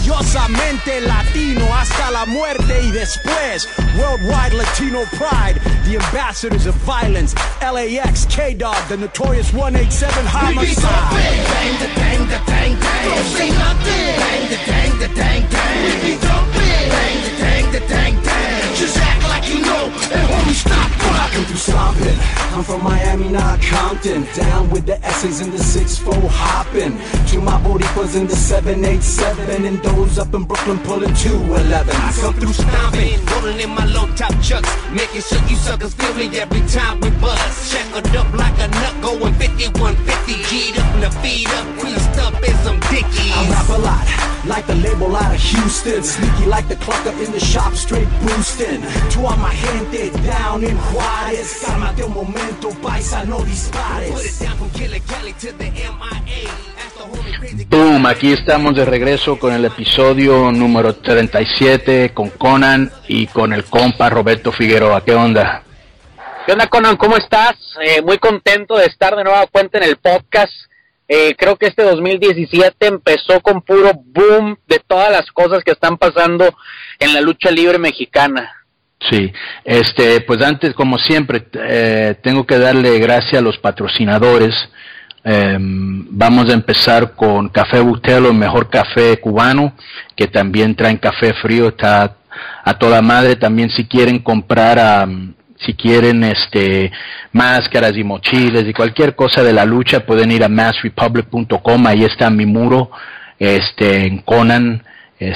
orgullosamente latino hasta la muerte y después. Worldwide Latino pride, the ambassadors of violence. LAX, K-Dog, the notorious 187 homicide. Bang, da, dang, da, dang, dang. Don't say nothing. Bang, da, dang, da, dang, dang. We be dumping. Bang, da, dang, da, dang, dang. Just act like you know, and homie, stop rockin' through stompin'. I'm from Miami, not Compton. Down with the S's and the 6-4 hoppin'. To my Boricuas in the 787. And those up in Brooklyn pullin' 211. I come through stomping, rolling in my low top chucks, making sure you suckers feel me every time we buzz. Shackled up like a nut, going 5150, G'd up and the feet up, creased up in some dickies. I rap a lot, like the label out of Houston. Sneaky like the clock up in the shop, straight boostin'. To all my gente down in Juárez. Cálmate un momento, paisa, no dispares. Put it down from Killer Kelly to the MIA. Boom, aquí estamos de regreso con el episodio número 37 con Conan y con el compa Roberto Figueroa. ¿Qué onda? ¿Qué onda, Conan? ¿Cómo estás? Muy contento de estar de nueva cuenta en el podcast. Creo que este 2017 empezó con puro boom de todas las cosas que están pasando en la lucha libre mexicana. Sí, pues antes, como siempre, tengo que darle gracias a los patrocinadores. Vamos a empezar con Café Bustelo, el mejor café cubano, que también traen café frío, está a toda madre. También si quieren comprar, si quieren máscaras y mochilas y cualquier cosa de la lucha, pueden ir a massrepublic.com, ahí está mi muro, en Conan,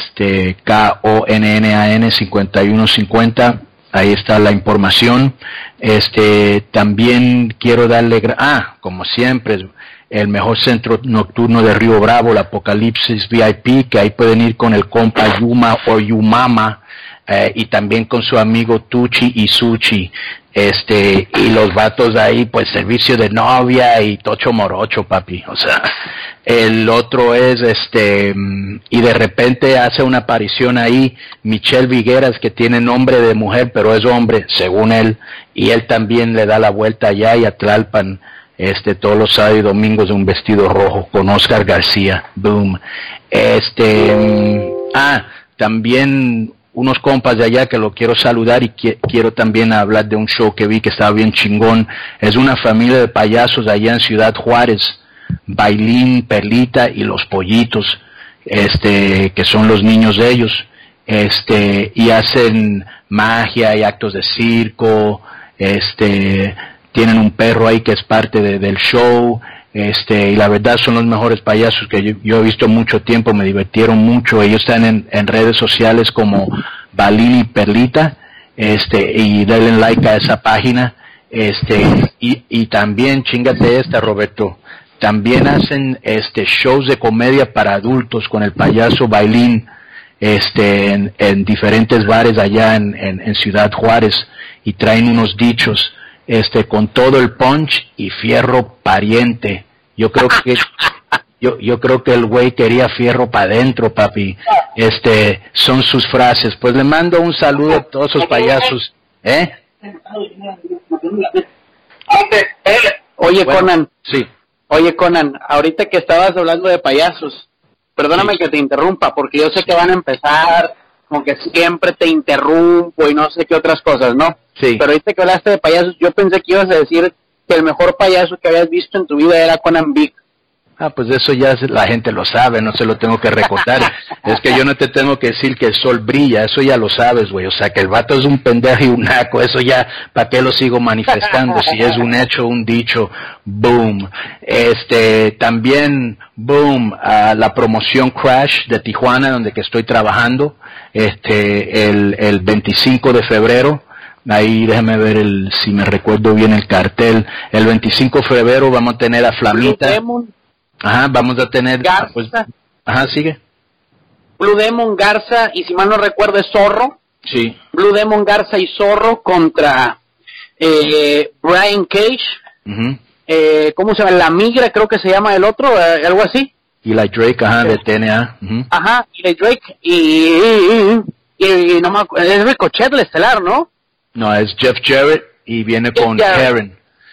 KONNAN 5150, ahí está la información. También quiero darle, como siempre, el mejor centro nocturno de Río Bravo, el Apocalipsis VIP, que ahí pueden ir con el compa Yuma o Yumama, y también con su amigo Tucci y Suchi, y los vatos ahí, pues servicio de novia y tocho morocho, papi. O sea, el otro es, y de repente hace una aparición ahí Michelle Vigueras, que tiene nombre de mujer, pero es hombre, según él, y él también le da la vuelta allá y a Tlalpan, todos los sábados y domingos de un vestido rojo con Oscar García. Boom. También unos compas de allá que lo quiero saludar, y quiero también hablar de un show que vi que estaba bien chingón. Es una familia de payasos allá en Ciudad Juárez, Bailín, Perlita y los Pollitos, que son los niños de ellos, y hacen magia y actos de circo, tienen un perro ahí que es parte del show, y la verdad son los mejores payasos que yo he visto mucho tiempo, me divirtieron mucho. Ellos están en redes sociales como Balini Perlita, y denle like a esa página, y también, chingate Roberto, también hacen shows de comedia para adultos con el payaso Bailín, en diferentes bares allá en Ciudad Juárez, y traen unos dichos, con todo el punch y fierro pariente. Yo creo que el güey quería fierro para adentro, papi. Son sus frases. Pues le mando un saludo a todos esos payasos. Oye, bueno, Conan. Sí. Oye, Conan, ahorita que estabas hablando de payasos, perdóname que te interrumpa, porque yo sé que van a empezar, como que siempre te interrumpo y no sé qué otras cosas, ¿no? Sí. Pero ahorita que hablaste de payasos, yo pensé que ibas a decir que el mejor payaso que habías visto en tu vida era Conan Big. Pues eso ya la gente lo sabe, no se lo tengo que recordar. Es que yo no te tengo que decir que el sol brilla, eso ya lo sabes, güey. O sea, que el vato es un pendejo y un naco, eso ya, ¿para qué lo sigo manifestando? Si es un hecho, un dicho, boom. También, boom, la promoción Crash de Tijuana, donde que estoy trabajando, el 25 de febrero. Ahí déjame ver si me recuerdo bien el cartel. El 25 de febrero vamos a tener a Flamita. Vamos a tener Garza. Sigue. Blue Demon, Garza, y si mal no recuerdo es Zorro. Sí. Blue Demon, Garza y Zorro contra Brian Cage. ¿Cómo se llama? La Migra, creo que se llama el otro, algo así. Eli Drake, de TNA. Eli Drake, y no me acuerdo, es Ricochet el estelar, ¿no? No, es Jeff Jarrett y viene con Karen.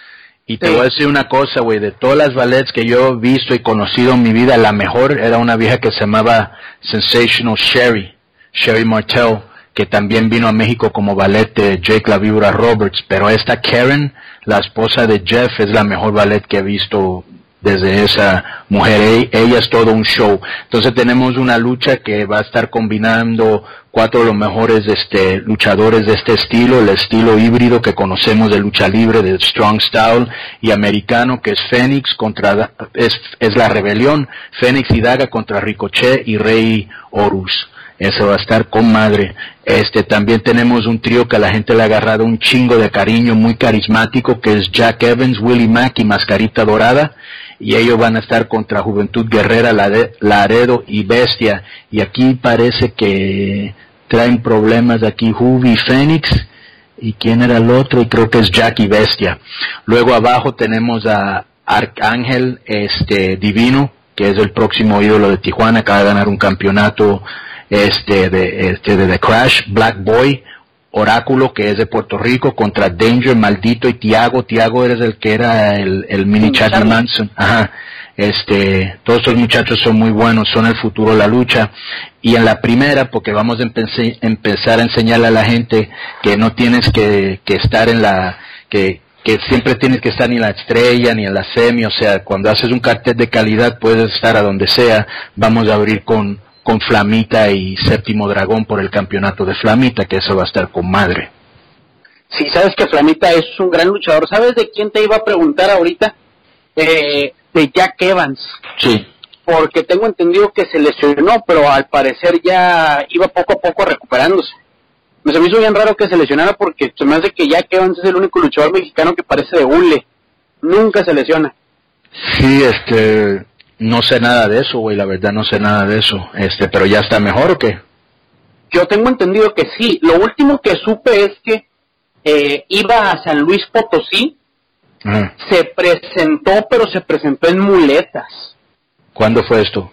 Y te voy a decir una cosa, güey, de todas las ballets que yo he visto y conocido en mi vida, la mejor era una vieja que se llamaba Sensational Sherry Martel, que también vino a México como ballet de Jake La Víbora Roberts, pero esta Karen, la esposa de Jeff, es la mejor ballet que he visto desde esa mujer. Ella es todo un show. Entonces tenemos una lucha que va a estar combinando 4 de los mejores luchadores de este estilo, el estilo híbrido que conocemos de lucha libre, de strong style y americano, que es Fénix contra, es la rebelión, Fénix y Daga contra Ricochet y Rey Horus. Eso va a estar con madre. También tenemos un trío que a la gente le ha agarrado un chingo de cariño, muy carismático, que es Jack Evans, Willie Mack y Mascarita Dorada, y ellos van a estar contra Juventud Guerrera, Laredo y Bestia, y aquí parece que traen problemas aquí Juvi y Fénix, y quién era el otro, y creo que es Jack y Bestia. Luego abajo tenemos a Arcángel Divino, que es el próximo ídolo de Tijuana, acaba de ganar un campeonato de The Crash, Black Boy, Oráculo, que es de Puerto Rico, contra Danger, Maldito y Tiago. Tiago eres el que era el mini Charlie Manson. Ajá. Todos estos muchachos son muy buenos, son el futuro de la lucha. Y en la primera, porque vamos a empezar a enseñarle a la gente que no tienes que estar en que siempre tienes que estar ni en la estrella ni en la semi, o sea, cuando haces un cartel de calidad puedes estar a donde sea. Vamos a abrir con Flamita y Séptimo Dragón por el campeonato de Flamita, que eso va a estar con madre. Sí, sabes que Flamita es un gran luchador. ¿Sabes de quién te iba a preguntar ahorita? De Jack Evans. Sí. Porque tengo entendido que se lesionó, pero al parecer ya iba poco a poco recuperándose. Se me hizo bien raro que se lesionara porque se me hace que Jack Evans es el único luchador mexicano que parece de hule. Nunca se lesiona. Sí, no sé nada de eso, güey, la verdad no sé nada de eso. Pero ya está mejor ¿o qué? Yo tengo entendido que sí. Lo último que supe es que iba a San Luis Potosí, se presentó, pero se presentó en muletas. ¿Cuándo fue esto?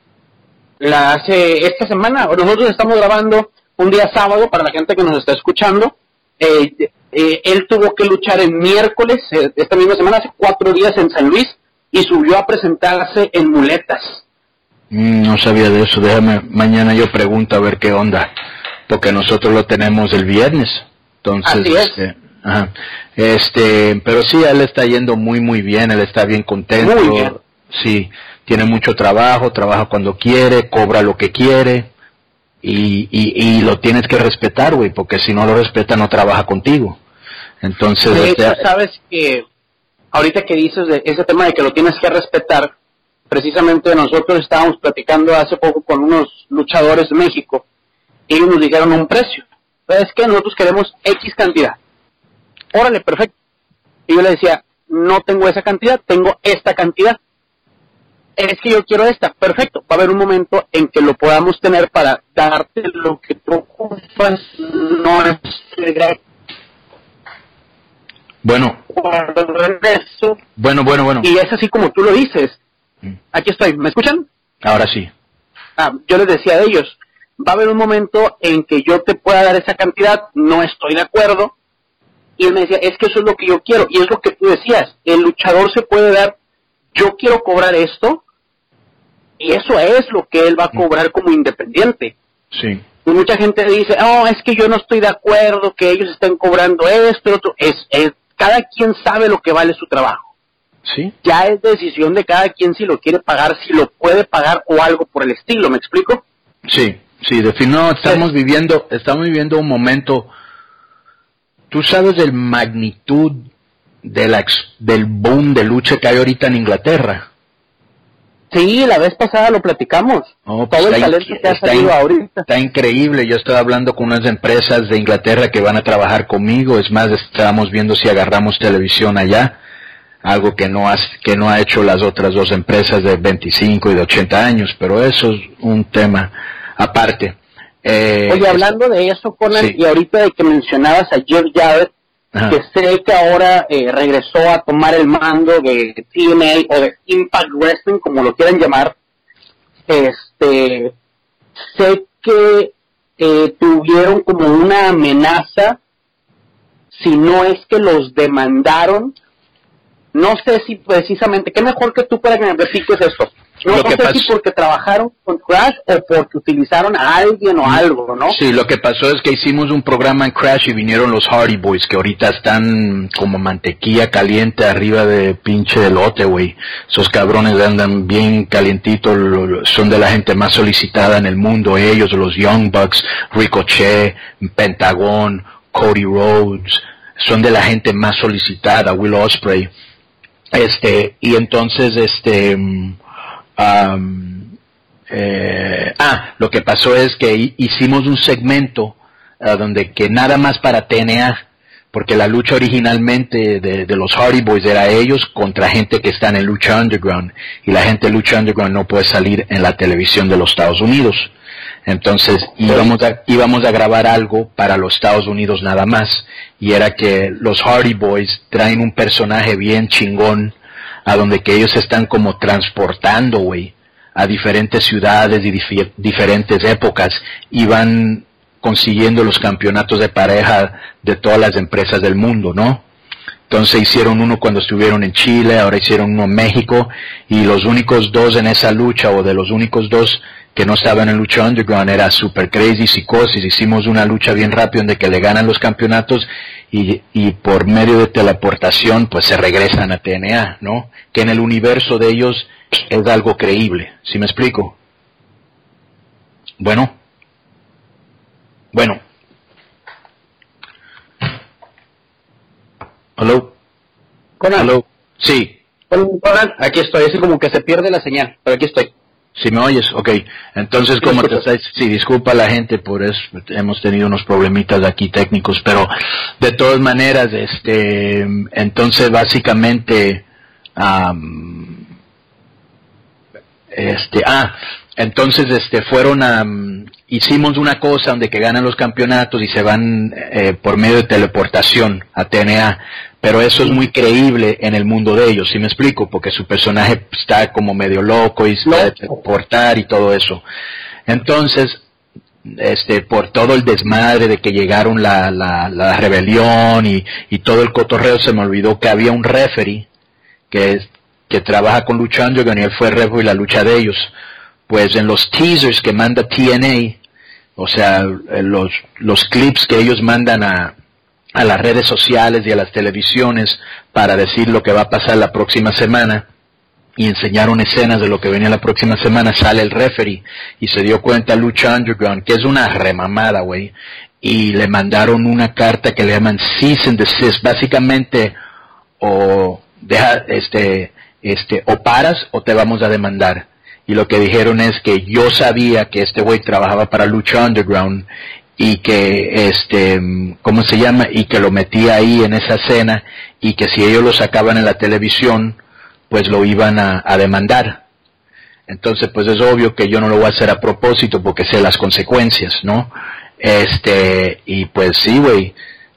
Esta semana. Nosotros estamos grabando un día sábado para la gente que nos está escuchando. Él tuvo que luchar el miércoles, esta misma semana, hace 4 días en San Luis, y subió a presentarse en muletas. No sabía de eso. Déjame, mañana yo pregunto a ver qué onda, porque nosotros lo tenemos el viernes. Entonces, así es. Ajá. Pero sí, él está yendo muy muy bien, él está bien contento. Muy bien. Sí, tiene mucho trabajo, trabaja cuando quiere, cobra lo que quiere, y lo tienes que respetar, güey, porque si no lo respeta no trabaja contigo. Entonces, de hecho, sabes que ahorita que dices de ese tema de que lo tienes que respetar, precisamente nosotros estábamos platicando hace poco con unos luchadores de México, y ellos nos dijeron un precio. ¿Sabes qué? Nosotros queremos X cantidad. Órale, perfecto. Y yo le decía, no tengo esa cantidad, tengo esta cantidad. Es que yo quiero esta. Perfecto. Va a haber un momento en que lo podamos tener para darte lo que tú ocupas. No es bueno. Bueno. Y es así como tú lo dices. Aquí estoy. ¿Me escuchan? Ahora sí. Yo les decía a ellos, va a haber un momento en que yo te pueda dar esa cantidad, no estoy de acuerdo. Y él me decía, es que eso es lo que yo quiero. Y es lo que tú decías, el luchador se puede dar, yo quiero cobrar esto, y eso es lo que él va a cobrar como independiente. Sí. Y mucha gente dice, es que yo no estoy de acuerdo que ellos estén cobrando esto, otro. Cada quien sabe lo que vale su trabajo. Sí. Ya es decisión de cada quien si lo quiere pagar, si lo puede pagar o algo por el estilo, ¿me explico? Sí, no, estamos viviendo un momento. ¿Tú sabes del magnitud del boom de lucha que hay ahorita en Inglaterra? Sí, la vez pasada lo platicamos. Pues todo el talento que ha salido ahorita. Está increíble. Yo estoy hablando con unas empresas de Inglaterra que van a trabajar conmigo. Es más, estábamos viendo si agarramos televisión allá. Algo que no ha hecho las otras 2 empresas de 25 y de 80 años. Pero eso es un tema aparte. Oye, hablando de eso, Conan, sí. Y ahorita de que mencionabas a Jeff Jarrett, que sé que ahora regresó a tomar el mando de TNA o de Impact Wrestling, como lo quieran llamar, sé que tuvieron como una amenaza, si no es que los demandaron no sé si precisamente, qué mejor que tú para que me platiques esto. No sé si porque trabajaron con Crash o porque utilizaron a alguien o algo, ¿no? Sí, lo que pasó es que hicimos un programa en Crash y vinieron los Hardy Boys, que ahorita están como mantequilla caliente arriba de pinche elote, güey. Esos cabrones andan bien calientitos, son de la gente más solicitada en el mundo. Ellos, los Young Bucks, Ricochet, Pentagon, Cody Rhodes, son de la gente más solicitada, Will Ospreay. Y entonces, lo que pasó es que hicimos un segmento donde que nada más para TNA, porque la lucha originalmente de los Hardy Boys era ellos contra gente que está en Lucha Underground, y la gente de Lucha Underground no puede salir en la televisión de los Estados Unidos. Entonces íbamos a grabar algo para los Estados Unidos nada más, y era que los Hardy Boys traen un personaje bien chingón a donde que ellos están como transportando, güey, a diferentes ciudades y diferentes épocas, y van consiguiendo los campeonatos de pareja de todas las empresas del mundo, ¿no? Entonces hicieron uno cuando estuvieron en Chile, ahora hicieron uno en México, y los únicos dos en esa lucha, o de los únicos dos que no estaban en Lucha Underground, era Super Crazy y Psicosis. Hicimos una lucha bien rápido donde que le ganan los campeonatos y por medio de teleportación pues se regresan a TNA, ¿no? Que en el universo de ellos es algo creíble, ¿sí me explico? Bueno. ¿Aló? ¿Aló? Sí. Aquí estoy, es como que se pierde la señal, pero aquí estoy. Si me oyes, ok. Entonces, como te estás, sí, disculpa a la gente por eso, hemos tenido unos problemitas aquí técnicos, pero de todas maneras, entonces básicamente, entonces hicimos una cosa donde que ganan los campeonatos y se van por medio de teleportación a TNA, pero eso es muy creíble en el mundo de ellos, ¿sí me explico? Porque su personaje está como medio loco y se puede teleportar y todo eso. Entonces, por todo el desmadre de que llegaron la rebelión y todo el cotorreo, se me olvidó que había un referee que trabaja con Lucha Underground, y él fue referee de la lucha de ellos. Pues en los teasers que manda TNA, o sea, los clips que ellos mandan a las redes sociales y a las televisiones para decir lo que va a pasar la próxima semana, y enseñaron escenas de lo que venía la próxima semana, sale el referee y se dio cuenta Lucha Underground, que es una remamada, güey, y le mandaron una carta que le llaman cease and desist, básicamente, o deja, o paras o te vamos a demandar. Y lo que dijeron es que yo sabía que este güey trabajaba para Lucha Underground y que ¿cómo se llama? Y que lo metía ahí en esa escena, y que si ellos lo sacaban en la televisión pues lo iban a demandar. Entonces pues es obvio que yo no lo voy a hacer a propósito porque sé las consecuencias, ¿no? Y pues sí, güey,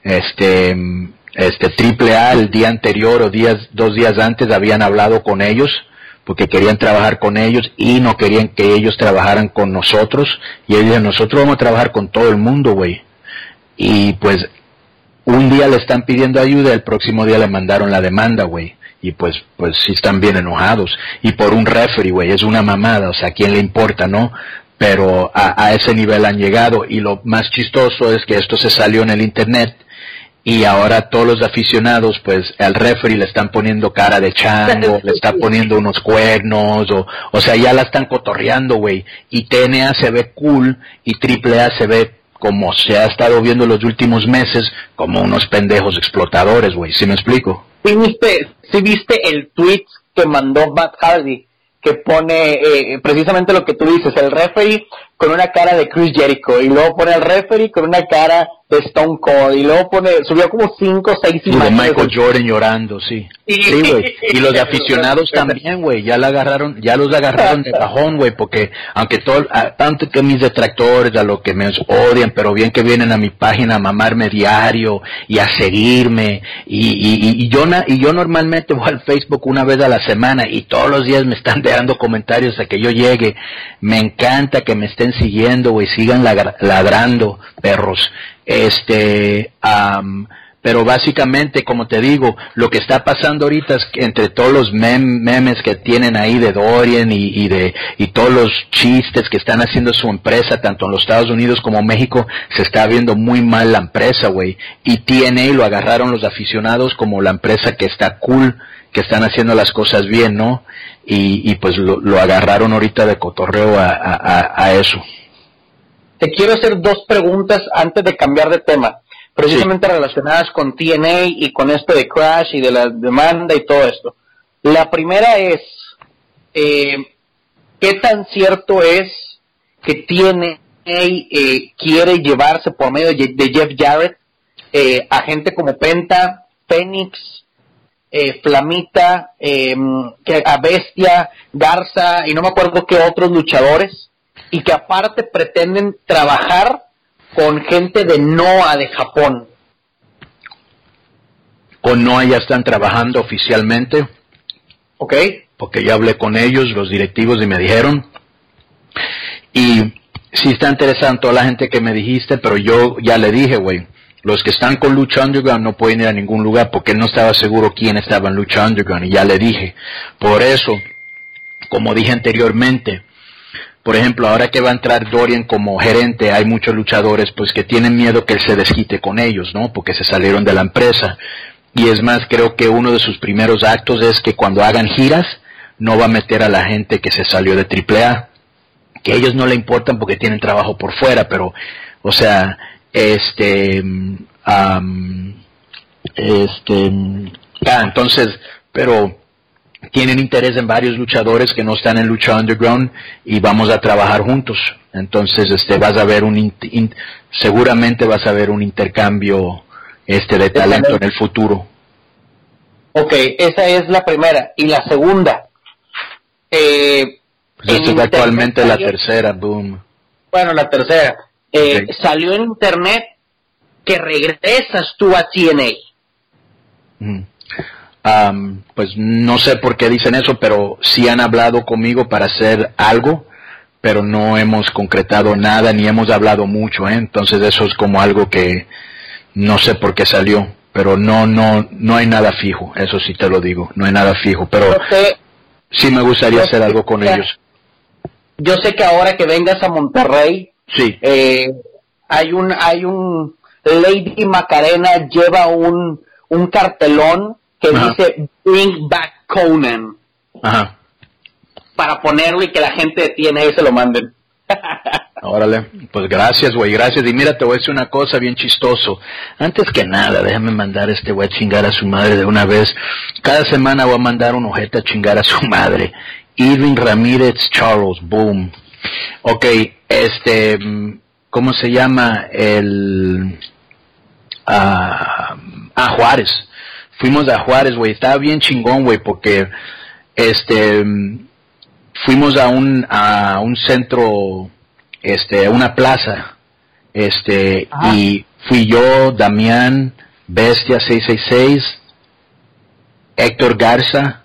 AAA el día anterior o 2 días antes habían hablado con ellos porque querían trabajar con ellos y no querían que ellos trabajaran con nosotros, y ellos dijeron, nosotros vamos a trabajar con todo el mundo, güey. Y pues un día le están pidiendo ayuda, el próximo día le mandaron la demanda, güey. Y pues sí están bien enojados. Y por un referee, güey, es una mamada, o sea, ¿a quién le importa, no? Pero a ese nivel han llegado, y lo más chistoso es que esto se salió en el internet, y ahora todos los aficionados, pues, al referee le están poniendo cara de chango, le están poniendo unos cuernos, o sea, ya la están cotorreando, güey. Y TNA se ve cool, y AAA se ve, como se ha estado viendo los últimos meses, como unos pendejos explotadores, güey. ¿Sí me explico? ¿Sí viste el tweet que mandó Matt Hardy? Que pone precisamente lo que tú dices, el referee con una cara de Chris Jericho, y luego pone el referee con una cara de Stone Cold, y luego subió como 5 o 6 imágenes. Y de Michael Jordan llorando, sí. Sí, güey. Y los aficionados también, güey, ya los agarraron de bajón, güey, porque aunque tanto que mis detractores, a lo que me odian, pero bien que vienen a mi página a mamarme diario y a seguirme, y yo normalmente voy al Facebook una vez a la semana, y todos los días me están dando comentarios a que yo llegue. Me encanta que me estén siguiendo, güey, sigan ladrando, perros. Pero básicamente, como te digo, lo que está pasando ahorita es que entre todos los memes que tienen ahí de Dorian y todos los chistes que están haciendo su empresa, tanto en los Estados Unidos como México, se está viendo muy mal la empresa, güey. Y TNA lo agarraron los aficionados como la empresa que está cool, que están haciendo las cosas bien, ¿no? Y pues lo agarraron ahorita de cotorreo a eso. Te quiero hacer 2 preguntas antes de cambiar de tema, precisamente relacionadas con TNA y con esto de Crash y de la demanda y todo esto. La primera es, ¿qué tan cierto es que TNA quiere llevarse por medio de Jeff Jarrett a gente como Penta, Fénix, Flamita, a Bestia, Garza y no me acuerdo qué otros luchadores, y que aparte pretenden trabajar con gente de Noah de Japón? Con Noah ya están trabajando oficialmente. Ok. Porque ya hablé con ellos, los directivos, y me dijeron. Y sí está interesante toda la gente que me dijiste, pero yo ya le dije, güey, los que están con Lucha Underground no pueden ir a ningún lugar porque él no estaba seguro quién estaba en Lucha Underground, y ya le dije. Por eso, como dije anteriormente, por ejemplo, ahora que va a entrar Dorian como gerente, hay muchos luchadores pues que tienen miedo que él se desquite con ellos, ¿no? Porque se salieron de la empresa. Y es más, creo que uno de sus primeros actos es que cuando hagan giras, no va a meter a la gente que se salió de AAA, que a ellos no le importan porque tienen trabajo por fuera, pero, o sea, entonces, pero tienen interés en varios luchadores que no están en Lucha Underground y vamos a trabajar juntos. Entonces, vas a ver seguramente vas a ver un intercambio de talento en el futuro. Ok, esa es la primera. Y la segunda, pues esto es actualmente la tercera, boom. Bueno, la tercera. Okay. Salió en internet que regresas tú a TNA. Pues no sé por qué dicen eso, pero sí han hablado conmigo para hacer algo, pero no hemos concretado nada, ni hemos hablado mucho, entonces eso es como algo que no sé por qué salió, pero no hay nada fijo, eso sí te lo digo, no hay nada fijo, pero sí me gustaría hacer algo con ellos. Yo sé que ahora que vengas a Monterrey, sí, hay un Lady Macarena lleva un cartelón que dice Bring Back Conan. Ajá. Para ponerlo y que la gente de TNA se lo manden. Órale, pues gracias, güey, gracias. Y mira, te voy a decir una cosa bien chistoso. Antes que nada, déjame mandar güey a chingar a su madre de una vez. Cada semana voy a mandar un ojete a chingar a su madre. Irving Ramírez Charles, boom. Ok, ¿cómo se llama? Juárez. Fuimos a Juárez, güey, estaba bien chingón, güey, porque fuimos a un centro, una plaza, y fui yo, Damián, Bestia 666, Héctor Garza,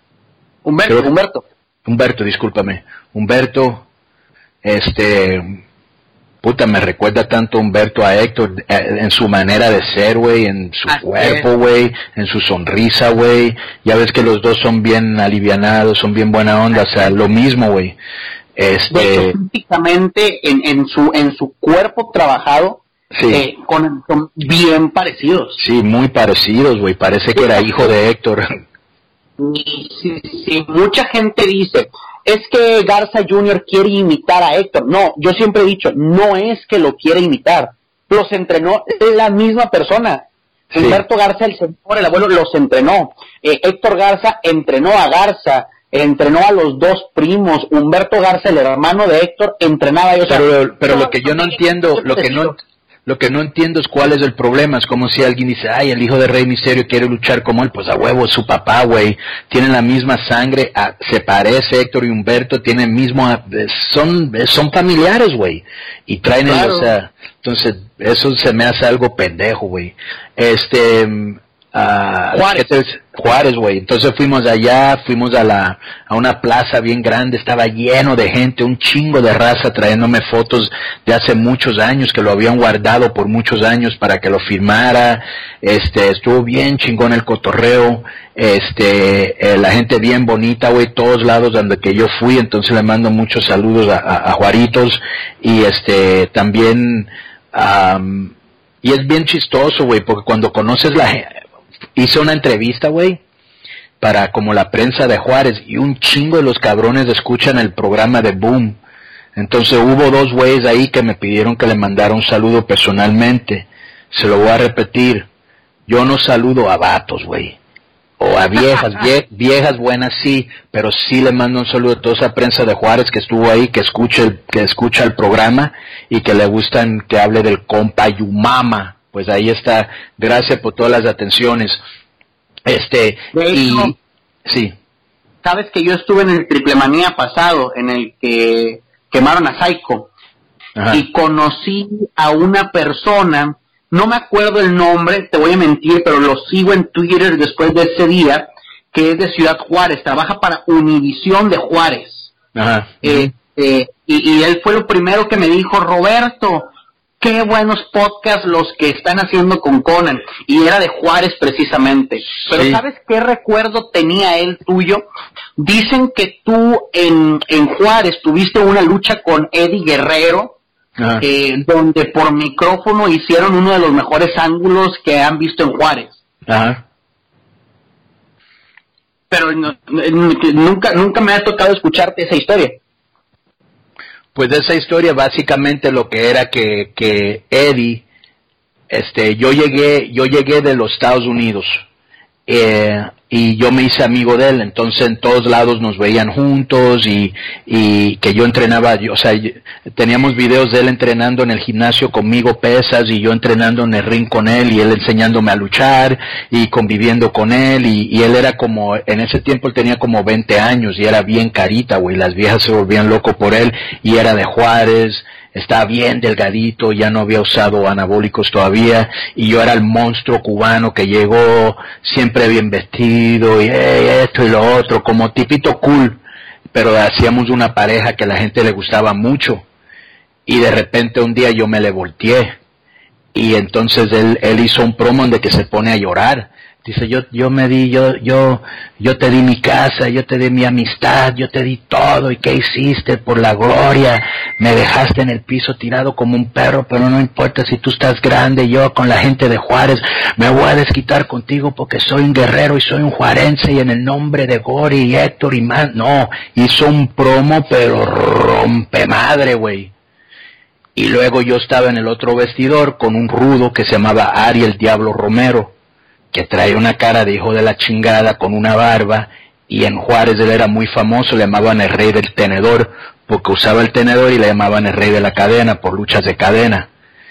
Humberto, discúlpame, Humberto, puta, me recuerda tanto Humberto a Héctor, en su manera de ser, güey, en su cuerpo, güey, en su sonrisa, güey. Ya ves que los dos son bien alivianados, son bien buena onda, o sea, lo mismo, güey. De hecho, físicamente, en su cuerpo trabajado, sí, son bien parecidos. Sí, muy parecidos, güey, parece que era hijo de Héctor. Sí, mucha gente dice, es que Garza Jr. quiere imitar a Héctor. No, yo siempre he dicho, no es que lo quiere imitar. Los entrenó la misma persona. Sí. Humberto Garza, el señor, el abuelo, los entrenó. Héctor Garza entrenó a Garza, entrenó a los dos primos. Humberto Garza, el hermano de Héctor, entrenaba a ellos. Pero lo que yo no entiendo, lo que no entiendo es cuál es el problema. Es como si alguien dice, ay, el hijo de Rey Misterio quiere luchar como él. Pues a huevo, su papá, güey. Tienen la misma sangre, se parece Héctor y Humberto, tienen mismo, son familiares, güey. Y traen o sea, entonces, eso se me hace algo pendejo, güey. Juárez, güey. Entonces fuimos allá, a una plaza bien grande, estaba lleno de gente, un chingo de raza trayéndome fotos de hace muchos años, que lo habían guardado por muchos años para que lo firmara. Estuvo bien chingón el cotorreo, la gente bien bonita, güey, todos lados donde que yo fui. Entonces le mando muchos saludos a Juaritos, y también, y es bien chistoso, güey, porque cuando conoces hice una entrevista, güey, para como la prensa de Juárez, y un chingo de los cabrones escuchan el programa de Boom. Entonces hubo 2 güeyes ahí que me pidieron que le mandara un saludo personalmente. Se lo voy a repetir. Yo no saludo a vatos, güey, o a viejas, viejas buenas sí, pero sí le mando un saludo a toda esa prensa de Juárez que estuvo ahí, que escucha el programa y que le gustan que hable del compa Yumama. Pues ahí está, gracias por todas las atenciones. Sí. Sabes que yo estuve en el Triple Manía pasado, en el que quemaron a Psycho. Ajá. Y conocí a una persona, no me acuerdo el nombre, te voy a mentir, pero lo sigo en Twitter después de ese día, que es de Ciudad Juárez, trabaja para Univisión de Juárez. Ajá. Y él fue lo primero que me dijo: Roberto, qué buenos podcasts los que están haciendo con Conan, y era de Juárez precisamente. Pero sí. ¿Sabes qué recuerdo tenía él tuyo? Dicen que tú en Juárez tuviste una lucha con Eddie Guerrero, donde por micrófono hicieron uno de los mejores ángulos que han visto en Juárez. Ajá. Pero nunca me ha tocado escucharte esa historia. Pues de esa historia básicamente lo que era que Eddie, yo llegué de los Estados Unidos, y yo me hice amigo de él. Entonces en todos lados nos veían juntos, y que yo entrenaba, teníamos videos de él entrenando en el gimnasio conmigo pesas, y yo entrenando en el ring con él, y él enseñándome a luchar y conviviendo con él, y él era como, en ese tiempo él tenía como 20 años y era bien carita, güey, las viejas se volvían locos por él, y era de Juárez. Estaba bien delgadito, ya no había usado anabólicos todavía, y yo era el monstruo cubano que llegó siempre bien vestido, y esto y lo otro, como tipito cool, pero hacíamos una pareja que a la gente le gustaba mucho, y de repente un día yo me le volteé, y entonces él hizo un promo donde que se pone a llorar. Dice, yo te di mi casa, yo te di mi amistad, yo te di todo, ¿y qué hiciste por la gloria? Me dejaste en el piso tirado como un perro, pero no importa si tú estás grande, yo con la gente de Juárez me voy a desquitar contigo porque soy un guerrero y soy un juarense, y en el nombre de Gori y Héctor y más. No, hizo un promo pero rompe madre, güey. Y luego yo estaba en el otro vestidor con un rudo que se llamaba Ari el Diablo Romero, que traía una cara de hijo de la chingada con una barba, y en Juárez él era muy famoso, le llamaban el rey del tenedor, porque usaba el tenedor, y le llamaban el rey de la cadena, por luchas de cadena.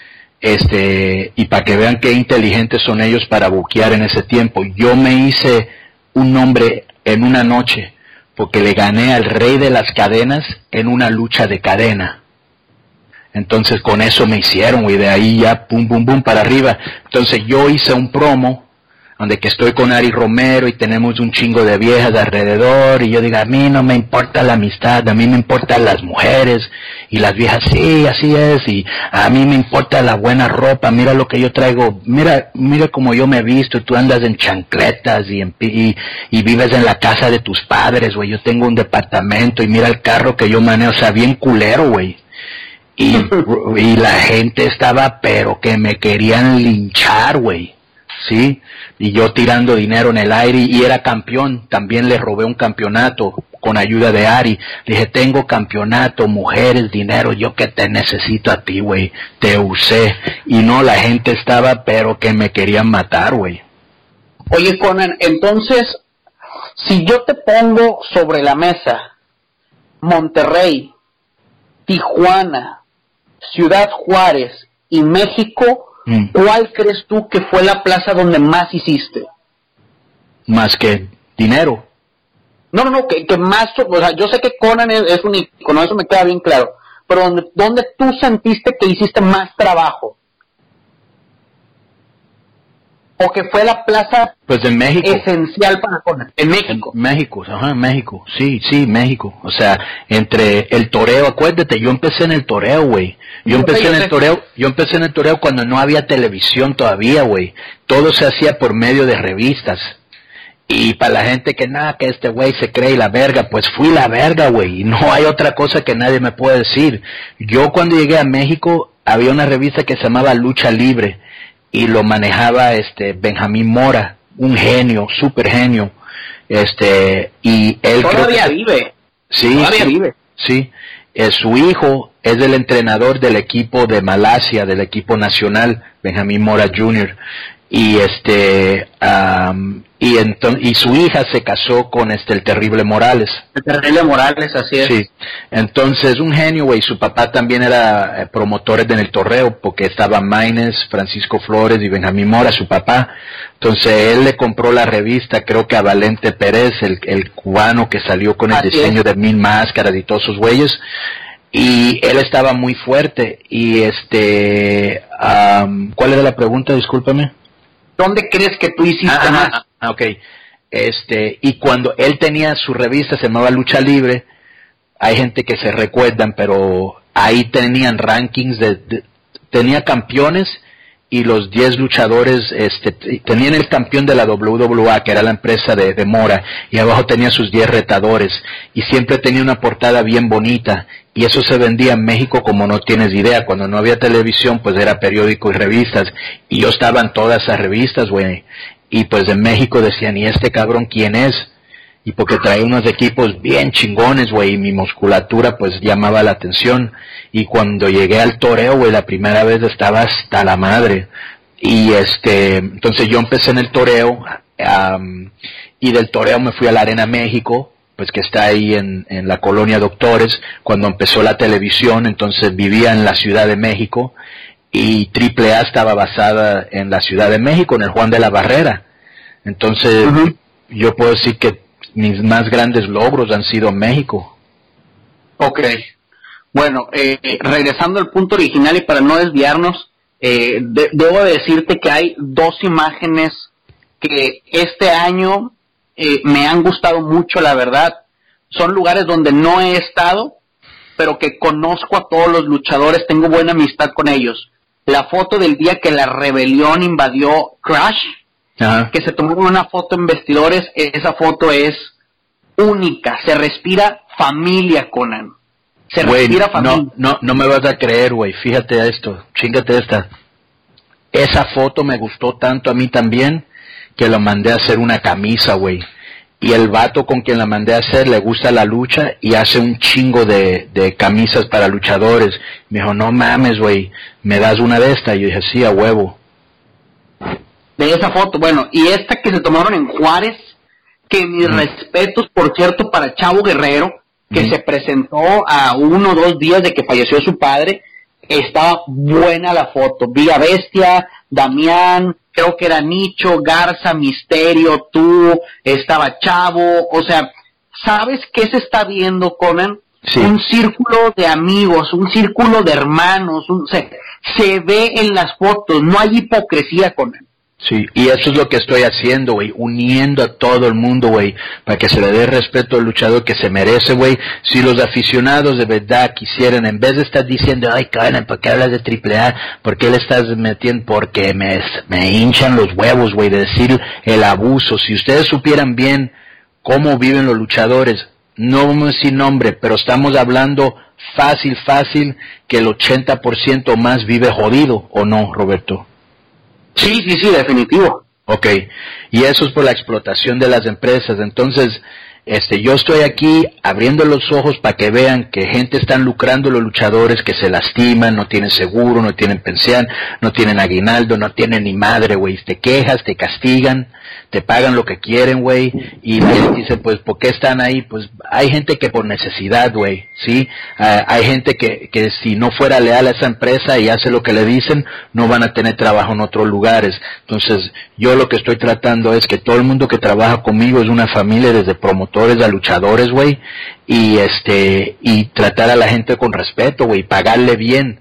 Y para que vean qué inteligentes son ellos para buquear en ese tiempo, yo me hice un nombre en una noche, porque le gané al rey de las cadenas en una lucha de cadena. Entonces con eso me hicieron, güey, de ahí ya pum, pum, pum, para arriba. Entonces yo hice un promo donde que estoy con Ari Romero y tenemos un chingo de viejas alrededor, y yo digo, a mí no me importa la amistad, a mí me importan las mujeres, y las viejas, sí, así es, y a mí me importa la buena ropa, mira lo que yo traigo, mira como yo me he visto, tú andas en chancletas y vives en la casa de tus padres, güey, yo tengo un departamento, y mira el carro que yo manejo, o sea, bien culero, güey. Y la gente estaba, pero que me querían linchar, güey. Sí, y yo tirando dinero en el aire, y era campeón, también le robé un campeonato con ayuda de Ari, le dije, tengo campeonato, mujeres, dinero, yo que te necesito a ti, güey, te usé, y no, la gente estaba, pero que me querían matar, güey. Oye, Conan, entonces, si yo te pongo sobre la mesa Monterrey, Tijuana, Ciudad Juárez y México, ¿cuál crees tú que fue la plaza donde más hiciste? ¿Más que dinero? No, que más, o sea, yo sé que Conan es un icono, eso me queda bien claro, pero ¿dónde tú sentiste que hiciste más trabajo? o que fue la plaza pues en México esencial para Conan? En México. México, sí, México. O sea, entre el toreo, acuérdate, yo empecé en el toreo, güey. Yo empecé en el toreo cuando no había televisión todavía, güey. Todo se hacía por medio de revistas. Y para la gente que nada, que este güey se cree la verga, pues fui la verga, güey. Y no hay otra cosa que nadie me puede decir. Yo cuando llegué a México, había una revista que se llamaba Lucha Libre. Y lo manejaba Benjamín Mora, un genio, súper genio. Y él todavía vive. Sí, todavía vive. Sí. Su hijo es el entrenador del equipo de Malasia, del equipo nacional, Benjamín Mora Jr. Y y su hija se casó con el Terrible Morales. El Terrible Morales, así es. Sí. Entonces, un genio, güey. Su papá también era promotor en el torneo, porque estaba Maines, Francisco Flores y Benjamín Mora, su papá. Entonces, él le compró la revista, creo que a Valente Pérez, el cubano que salió con el diseño de 1000 máscaras y todos esos güeyes. Y él estaba muy fuerte. Y ¿cuál era la pregunta? Discúlpame. ¿Dónde crees que tú hiciste más? Ok. Y cuando él tenía su revista, se llamaba Lucha Libre, hay gente que se recuerdan, pero ahí tenían rankings tenía campeones y los 10 luchadores, tenían el campeón de la WWA, que era la empresa de Mora, y abajo tenía sus 10 retadores, y siempre tenía una portada bien bonita, y eso se vendía en México como no tienes idea. Cuando no había televisión, pues era periódico y revistas, y yo estaba en todas esas revistas, güey, y pues en México decían, ¿y este cabrón quién es? Y porque traía unos equipos bien chingones, güey, y mi musculatura pues llamaba la atención. Y cuando llegué al toreo, güey, la primera vez estaba hasta la madre. Y entonces yo empecé en el toreo, y del toreo me fui a la Arena México, pues que está ahí en la colonia Doctores, cuando empezó la televisión. Entonces vivía en la Ciudad de México, y AAA estaba basada en la Ciudad de México, en el Juan de la Barrera. Entonces, yo puedo decir que mis más grandes logros han sido en México. Ok. Bueno, regresando al punto original y para no desviarnos, debo decirte que hay 2 imágenes que este año me han gustado mucho, la verdad. Son lugares donde no he estado, pero que conozco a todos los luchadores, tengo buena amistad con ellos. La foto del día que la rebelión invadió Crash, ajá, que se tomaron una foto en vestidores, esa foto es única, se respira familia, Conan. Se respira familia. No me vas a creer, güey, fíjate esto, chíngate esta. Esa foto me gustó tanto a mí también, que lo mandé a hacer una camisa, güey. Y el vato con quien la mandé a hacer le gusta la lucha y hace un chingo de camisas para luchadores. Me dijo, no mames, güey, ¿me das una de estas? Y yo dije, sí, a huevo. De esa foto, bueno, y esta que se tomaron en Juárez, que mis respetos, por cierto, para Chavo Guerrero, que se presentó a 1 o 2 días de que falleció su padre. Estaba buena la foto. Vi a Bestia, Damián, creo que era Nicho, Garza, Misterio, tú, estaba Chavo. O sea, ¿sabes qué se está viendo, Conan? Sí. Un círculo de amigos, un círculo de hermanos, se ve en las fotos, no hay hipocresía, Conan. Sí, y eso es lo que estoy haciendo, güey, uniendo a todo el mundo, güey, para que se le dé respeto al luchador que se merece, güey. Si los aficionados de verdad quisieran, en vez de estar diciendo, ay, Conan, ¿por qué hablas de AAA? ¿Por qué le estás metiendo? Porque me hinchan los huevos, güey, de decir el abuso. Si ustedes supieran bien cómo viven los luchadores, no vamos a decir nombre, pero estamos hablando fácil, que el 80% más vive jodido, ¿o no, Roberto? Sí, definitivo. Ok, y eso es por la explotación de las empresas. Entonces, yo estoy aquí abriendo los ojos para que vean que gente están lucrando los luchadores, que se lastiman, no tienen seguro, no tienen pensión, no tienen aguinaldo, no tienen ni madre, güey. Te quejas, te castigan, te pagan lo que quieren, güey, y les dicen, pues, ¿por qué están ahí? Pues hay gente que por necesidad, güey, ¿sí? Hay gente que si no fuera leal a esa empresa y hace lo que le dicen, no van a tener trabajo en otros lugares. Entonces, yo lo que estoy tratando es que todo el mundo que trabaja conmigo es una familia, desde promotores a luchadores, güey, y tratar a la gente con respeto, güey, pagarle bien.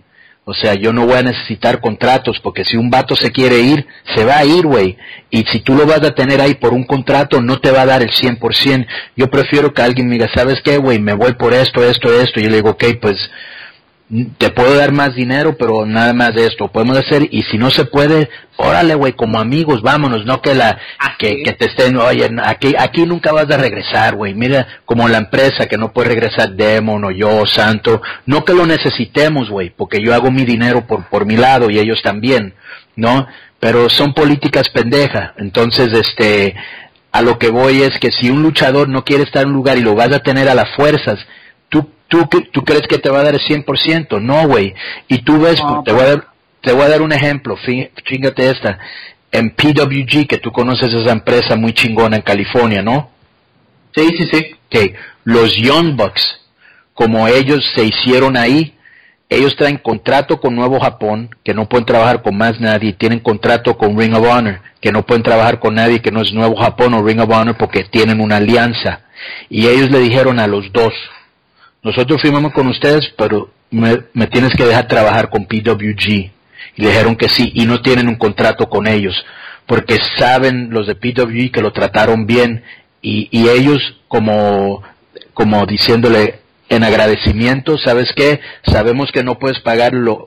O sea, yo no voy a necesitar contratos, porque si un vato se quiere ir, se va a ir, güey. Y si tú lo vas a tener ahí por un contrato, no te va a dar el 100%. Yo prefiero que alguien me diga, ¿sabes qué, güey? Me voy por esto. Y yo le digo, ok, pues, te puedo dar más dinero, pero nada más de esto podemos hacer. Y si no se puede, órale, güey, como amigos, vámonos. No que que te estén, oye, aquí nunca vas a regresar, güey. Mira, como la empresa que no puede regresar, Demon o yo, Santo. No que lo necesitemos, güey, porque yo hago mi dinero por mi lado y ellos también, ¿no? Pero son políticas pendejas. Entonces, a lo que voy es que si un luchador no quiere estar en un lugar y lo vas a tener a las fuerzas, ¿Tú crees que te va a dar el 100%? No, güey. Y tú ves, no, te voy a dar un ejemplo, chíngate esta. En PWG, que tú conoces esa empresa muy chingona en California, ¿no? Sí. Okay. Los Young Bucks, como ellos se hicieron ahí, ellos traen contrato con Nuevo Japón, que no pueden trabajar con más nadie, tienen contrato con Ring of Honor, que no pueden trabajar con nadie que no es Nuevo Japón o Ring of Honor porque tienen una alianza. Y ellos le dijeron a los dos, nosotros firmamos con ustedes, pero me tienes que dejar trabajar con PWG. Y le dijeron que sí, y no tienen un contrato con ellos, porque saben los de PWG que lo trataron bien, y ellos como diciéndole en agradecimiento, ¿sabes qué? Sabemos que no puedes pagar lo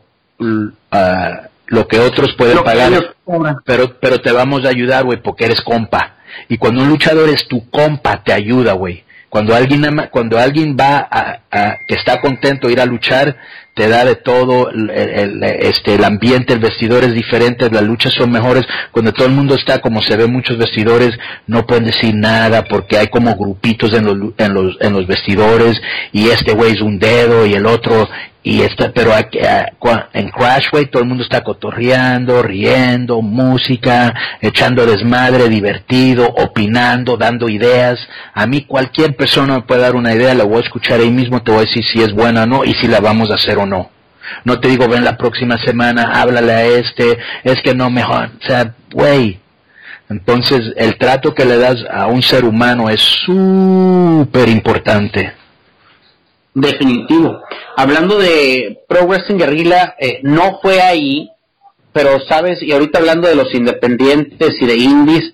que otros pueden pagar, pero te vamos a ayudar, güey, porque eres compa. Y cuando un luchador es tu compa, te ayuda, güey. Cuando alguien va que está contento de ir a luchar, te da de todo, el ambiente, el vestidor es diferente, las luchas son mejores. Cuando todo el mundo está, como se ve muchos vestidores, no pueden decir nada porque hay como grupitos en los vestidores, y este güey es un dedo y el otro, pero en Crash, güey, todo el mundo está cotorreando, riendo, música, echando desmadre, divertido, opinando, dando ideas. A mí cualquier persona me puede dar una idea, la voy a escuchar ahí mismo, te voy a decir si es buena o no, y si la vamos a hacer o no. No te digo, ven la próxima semana, háblale a es que no mejor, o sea, güey. Entonces, el trato que le das a un ser humano es súper importante. Definitivo. Hablando de Pro Wrestling Guerrilla, no fue ahí, pero sabes, y ahorita hablando de los independientes y de indies,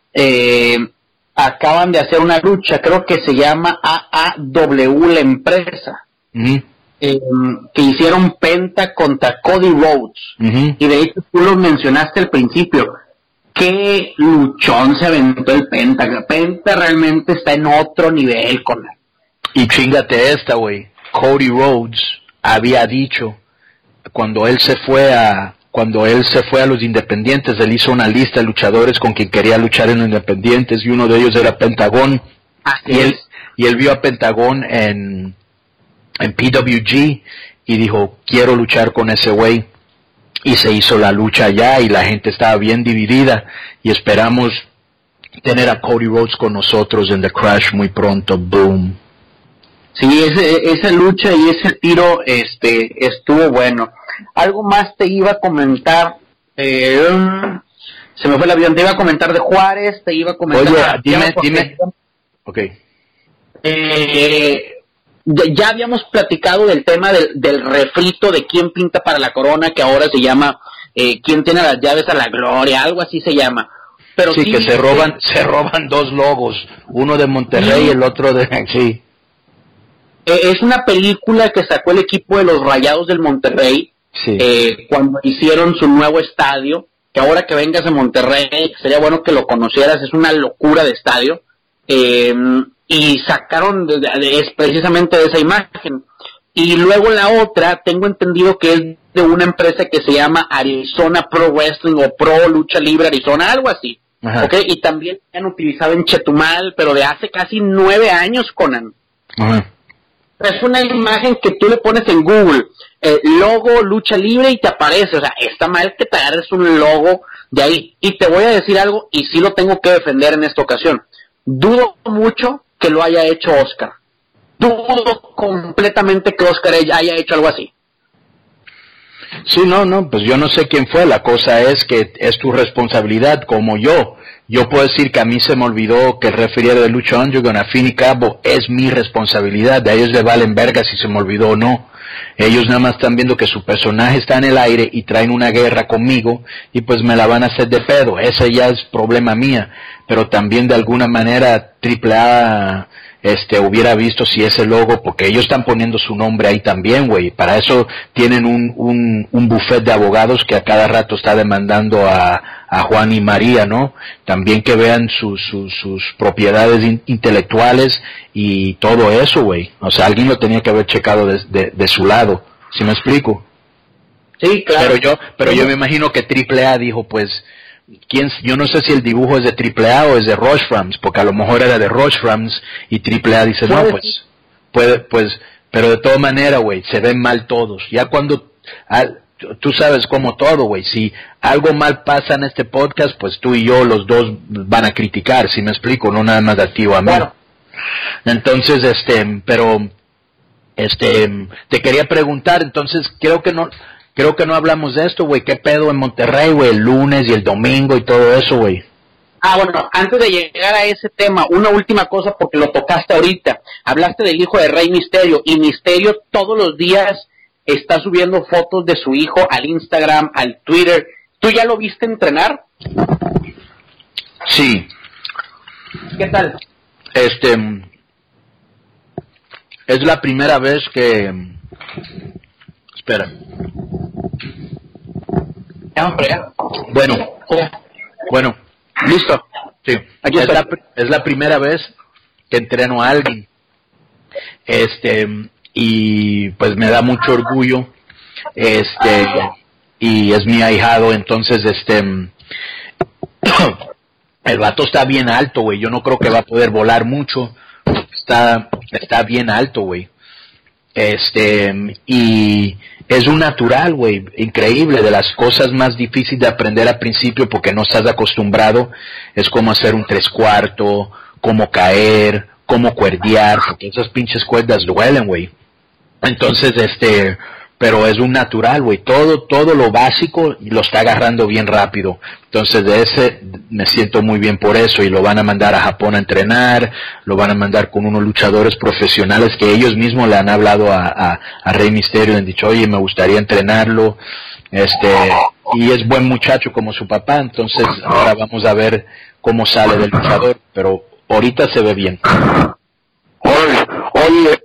acaban de hacer una lucha, creo que se llama AAW la empresa, que hicieron Penta contra Cody Rhodes, y de hecho tú lo mencionaste al principio, qué luchón se aventó el Penta. Penta realmente está en otro nivel con él. Y chíngate esta, güey. Cody Rhodes había dicho, cuando él se fue a los independientes, él hizo una lista de luchadores con quien quería luchar en los independientes, y uno de ellos era Pentagón. Y él vio a Pentagón en PWG y dijo, quiero luchar con ese güey. Y se hizo la lucha allá y la gente estaba bien dividida, y esperamos tener a Cody Rhodes con nosotros en The Crash muy pronto. Boom. Sí, esa lucha y ese tiro estuvo bueno. Algo más te iba a comentar, se me fue el avión, te iba a comentar de Juárez, te iba a comentar... Oye, dime. Ok. Ya habíamos platicado del tema del refrito de quién pinta para la corona, que ahora se llama quién tiene las llaves a la gloria, algo así se llama. Pero sí, que se roban dos logos, uno de Monterrey y el otro de... Sí. Es una película que sacó el equipo de los Rayados del Monterrey, cuando hicieron su nuevo estadio, que ahora que vengas a Monterrey sería bueno que lo conocieras, es una locura de estadio, y sacaron es precisamente de esa imagen. Y luego la otra, tengo entendido que es de una empresa que se llama Arizona Pro Wrestling o Pro Lucha Libre Arizona, algo así. ¿Okay? Y también han utilizado en Chetumal, pero de hace casi 9 años, Conan. Es una imagen que tú le pones en Google, logo lucha libre, y te aparece. O sea, está mal que te agarres un logo de ahí. Y te voy a decir algo, y sí lo tengo que defender en esta ocasión. Dudo mucho que lo haya hecho Oscar. Dudo completamente que Oscar haya hecho algo así. Sí, no, pues yo no sé quién fue. La cosa es que es tu responsabilidad, como yo. yo puedo decir que a mí se me olvidó que el referee era de lucha underground. A fin y cabo es mi responsabilidad, a ellos les valen verga si se me olvidó o no. Ellos nada más están viendo que su personaje está en el aire y traen una guerra conmigo y pues me la van a hacer de pedo. Ese ya es problema mía, pero también de alguna manera AAA hubiera visto si ese logo, porque ellos están poniendo su nombre ahí también, güey. Para eso tienen un buffet de abogados que a cada rato está demandando a Juan y María, ¿no? También que vean sus propiedades intelectuales y todo eso, güey. O sea, alguien lo tenía que haber checado de su lado. ¿Sí me explico? Sí, claro. Pero yo me imagino que AAA dijo, pues, yo no sé si el dibujo es de AAA o es de Rush Rams, porque a lo mejor era de Rush Rams y AAA dice, no, pues, pero de todas maneras, güey, se ven mal todos. Ya cuando, tú sabes como todo, güey, si algo mal pasa en este podcast, pues tú y yo, los dos, van a criticar, ¿sí me explico? No nada más a ti o a mí. Claro. Entonces, te quería preguntar, entonces, creo que no hablamos de esto, güey. ¿Qué pedo en Monterrey, güey? El lunes y el domingo y todo eso, güey. Bueno, antes de llegar a ese tema, una última cosa porque lo tocaste ahorita. Hablaste del hijo de Rey Mysterio y Mysterio todos los días está subiendo fotos de su hijo al Instagram, al Twitter. ¿Tú ya lo viste entrenar? Sí. ¿Qué tal? Es la primera vez que... Espera. Bueno. Listo. Sí. Aquí es la primera vez que entreno a alguien. Y pues me da mucho orgullo. Y es mi ahijado, entonces el vato está bien alto, güey. Yo no creo que va a poder volar mucho. Está bien alto, güey. Y es un natural, güey, increíble, de las cosas más difíciles de aprender al principio porque no estás acostumbrado, es como hacer un 3/4, cómo caer, cómo cuerdear, porque esas pinches cuerdas duelen, güey. Entonces, pero es un natural, güey, todo lo básico lo está agarrando bien rápido. Entonces de ese me siento muy bien por eso, y lo van a mandar a Japón a entrenar, lo van a mandar con unos luchadores profesionales que ellos mismos le han hablado a Rey Mysterio, han dicho, oye, me gustaría entrenarlo, y es buen muchacho como su papá, entonces ahora vamos a ver cómo sale del luchador, pero ahorita se ve bien. Oye,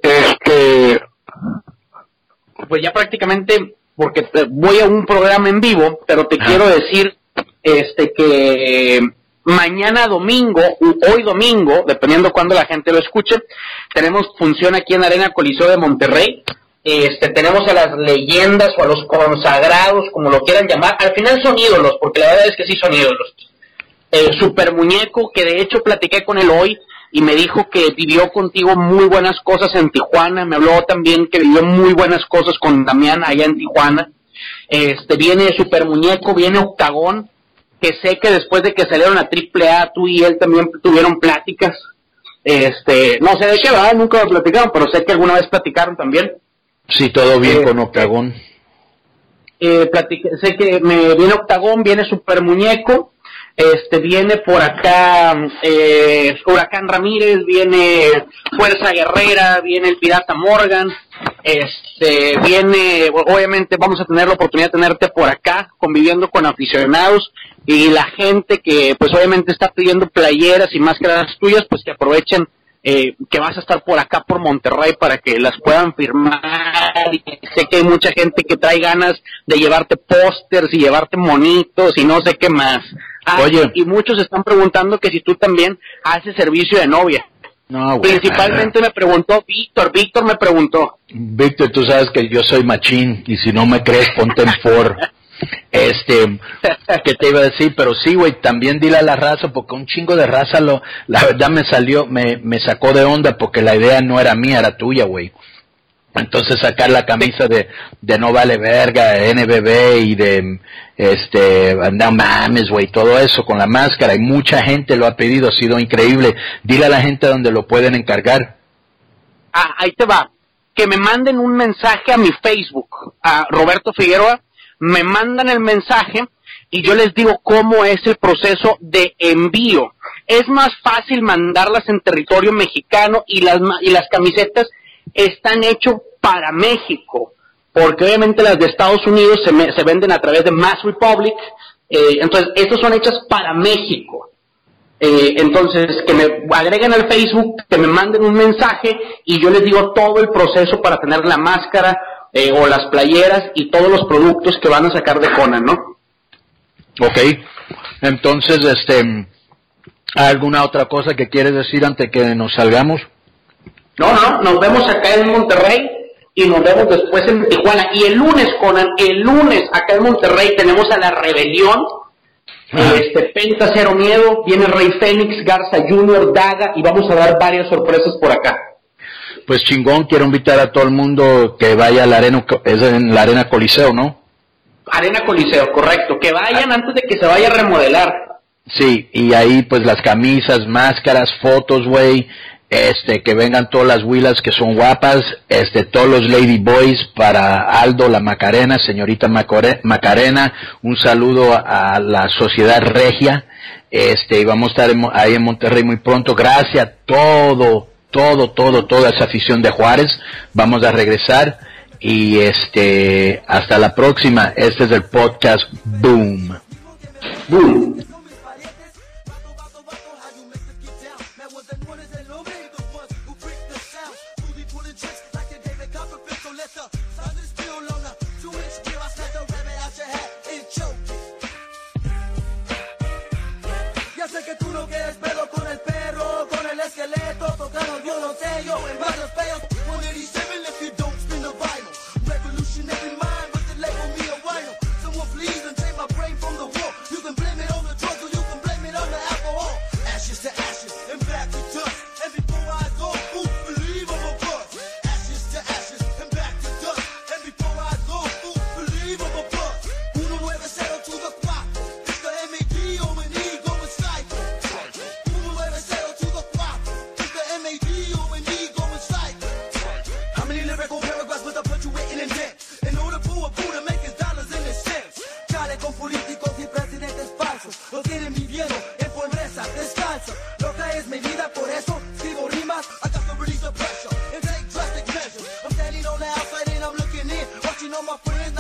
pues ya prácticamente, porque voy a un programa en vivo, pero te quiero decir que mañana domingo, hoy domingo, dependiendo cuándo la gente lo escuche, tenemos función aquí en Arena Coliseo de Monterrey. Tenemos a las leyendas o a los consagrados, como lo quieran llamar. Al final son ídolos, porque la verdad es que sí son ídolos. Super Muñeco, que de hecho platiqué con él hoy, y me dijo que vivió contigo muy buenas cosas en Tijuana. Me habló también que vivió muy buenas cosas con Damián allá en Tijuana. Viene Super Muñeco, viene Octagón, que sé que después de que salieron a AAA, tú y él también tuvieron pláticas. No sé de qué, ¿verdad? Nunca lo platicaron, pero sé que alguna vez platicaron también. Sí, todo bien con Octagón. Sé que viene Octagón, viene Super Muñeco, viene por acá Huracán Ramírez, viene Fuerza Guerrera, viene el Pirata Morgan, viene, obviamente vamos a tener la oportunidad de tenerte por acá, conviviendo con aficionados, y la gente que pues obviamente está pidiendo playeras y máscaras tuyas, pues que aprovechen que vas a estar por acá por Monterrey para que las puedan firmar. Y sé que hay mucha gente que trae ganas de llevarte pósters y llevarte monitos y no sé qué más. Oye, y muchos están preguntando que si tú también haces servicio de novia. No, güey. Principalmente me preguntó Víctor me preguntó. Víctor, tú sabes que yo soy machín, y si no me crees, ponte en for. ¿Qué te iba a decir? Pero sí, güey, también dile a la raza, porque un chingo de raza la verdad me sacó de onda, porque la idea no era mía, era tuya, güey. Entonces sacar la camisa de No Vale Verga, de NBB y de no mames, güey, todo eso con la máscara, y mucha gente lo ha pedido, ha sido increíble. Dile a la gente donde lo pueden encargar. Ahí te va, que me manden un mensaje a mi Facebook, a Roberto Figueroa, me mandan el mensaje, y yo les digo cómo es el proceso de envío. Es más fácil mandarlas en territorio mexicano y las camisetas están hechas para México, porque obviamente las de Estados Unidos se venden a través de Mass Republic, entonces estas son hechas para México. Entonces que me agreguen al Facebook, que me manden un mensaje y yo les digo todo el proceso para tener la máscara o las playeras y todos los productos que van a sacar de Conan, ¿no? Ok, entonces ¿alguna otra cosa que quieres decir antes que nos salgamos? No, nos vemos acá en Monterrey y nos vemos después en Tijuana. Y el lunes, Conan, acá en Monterrey tenemos a La Rebelión, Penta Cero Miedo, viene Rey Fénix, Garza Jr., Daga, y vamos a dar varias sorpresas por acá. Pues chingón, quiero invitar a todo el mundo que vaya a la arena, es en la Arena Coliseo, ¿no? Arena Coliseo, correcto, que vayan antes de que se vaya a remodelar. Sí, y ahí pues las camisas, máscaras, fotos, güey, que vengan todas las huilas que son guapas, todos los lady boys para Aldo, la Macarena, señorita Macarena, un saludo a la sociedad regia, y vamos a estar ahí en Monterrey muy pronto, gracias a toda esa afición de Juárez, vamos a regresar, y hasta la próxima, este es el podcast Boom. Boom. My friends